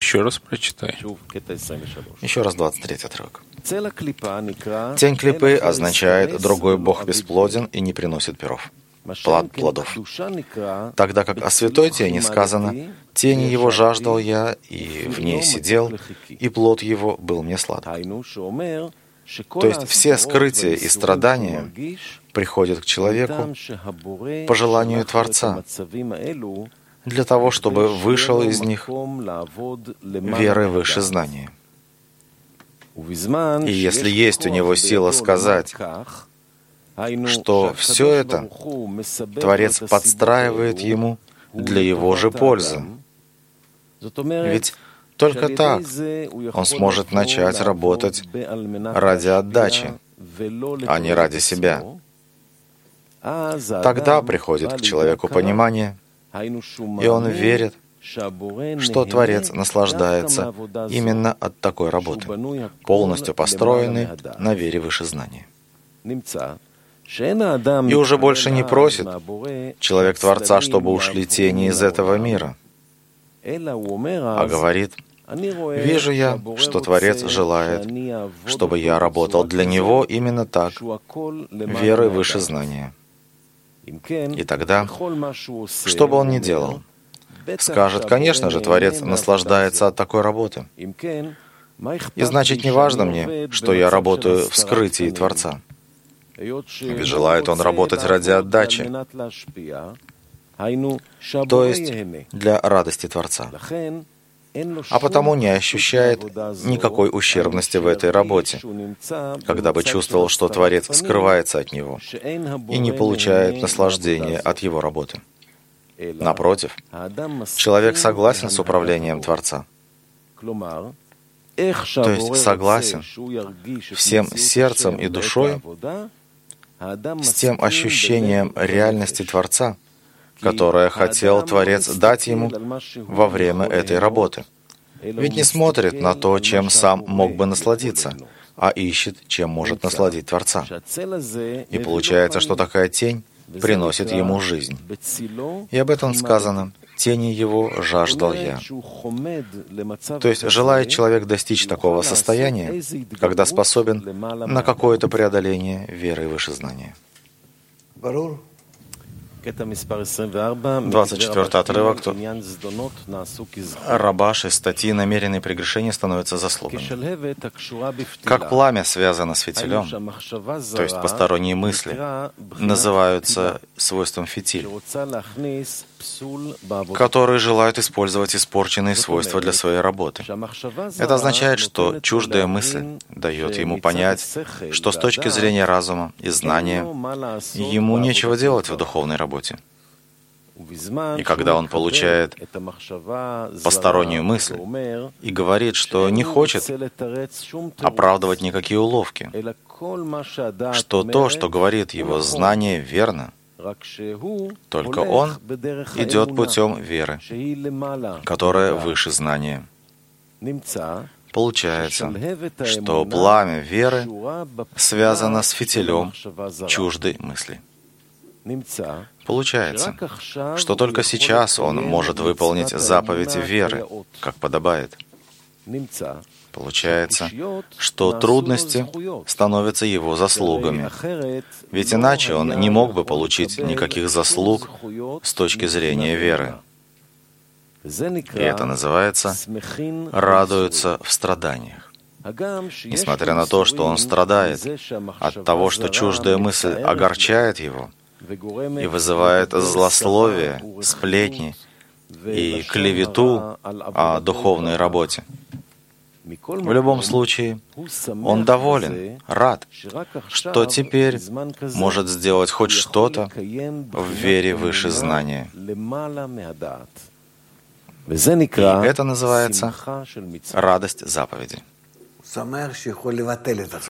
Еще раз прочитай. Еще раз 23-й отрывок. Тень клипы означает «другой бог бесплоден и не приносит перов, плодов». Тогда как о святой тени сказано «тени его жаждал я, и в ней сидел, и плод его был мне сладок». То есть все скрытия и страдания приходят к человеку по желанию Творца, для того, чтобы вышел из них верой выше знания. И если есть у него сила сказать, что все это Творец подстраивает ему для его же пользы, ведь только так он сможет начать работать ради отдачи, а не ради себя. Тогда приходит к человеку понимание, и он верит, что Творец наслаждается именно от такой работы, полностью построенной на вере выше знания. И уже больше не просит человек Творца, чтобы ушли тени из этого мира, а говорит: «Вижу я, что Творец желает, чтобы я работал для Него именно так, верой выше знания». И тогда, что бы он ни делал, скажет: «Конечно же, Творец наслаждается от такой работы. И значит, не важно мне, что я работаю в скрытии Творца. Ведь желает он работать ради отдачи, то есть для радости Творца. А потому не ощущает никакой ущербности в этой работе, когда бы чувствовал, что Творец скрывается от него и не получает наслаждения от его работы. Напротив, человек согласен с управлением Творца, то есть согласен всем сердцем и душой с тем ощущением реальности Творца, которое хотел Творец дать ему во время этой работы. Ведь не смотрит на то, чем сам мог бы насладиться, а ищет, чем может насладить Творца. И получается, что такая тень приносит ему жизнь. И об этом сказано: «Тени его жаждал я». То есть желает человек достичь такого состояния, когда способен на какое-то преодоление веры выше знания. 24-й отрывок. Раба 6 статьи «Намеренные прегрешения становятся заслугами». Как пламя связано с фитилем, то есть посторонние мысли, называются свойством фитиль, которые желают использовать испорченные свойства для своей работы. Это означает, что чуждая мысль дает ему понять, что с точки зрения разума и знания ему нечего делать в духовной работе. И когда он получает постороннюю мысль и говорит, что не хочет оправдывать никакие уловки, что то, что говорит его знание, верно, только он идет путем веры, которая выше знания. Получается, что пламя веры связано с фитилем чуждой мысли. Получается, что только сейчас он может выполнить заповедь веры, как подобает. Получается, что трудности становятся его заслугами, ведь иначе он не мог бы получить никаких заслуг с точки зрения веры. И это называется «радуются в страданиях». Несмотря на то, что он страдает от того, что чуждая мысль огорчает его и вызывает злословие, сплетни и клевету о духовной работе, в любом случае, он доволен, рад, что теперь может сделать хоть что-то в вере выше знания. И это называется радость заповеди.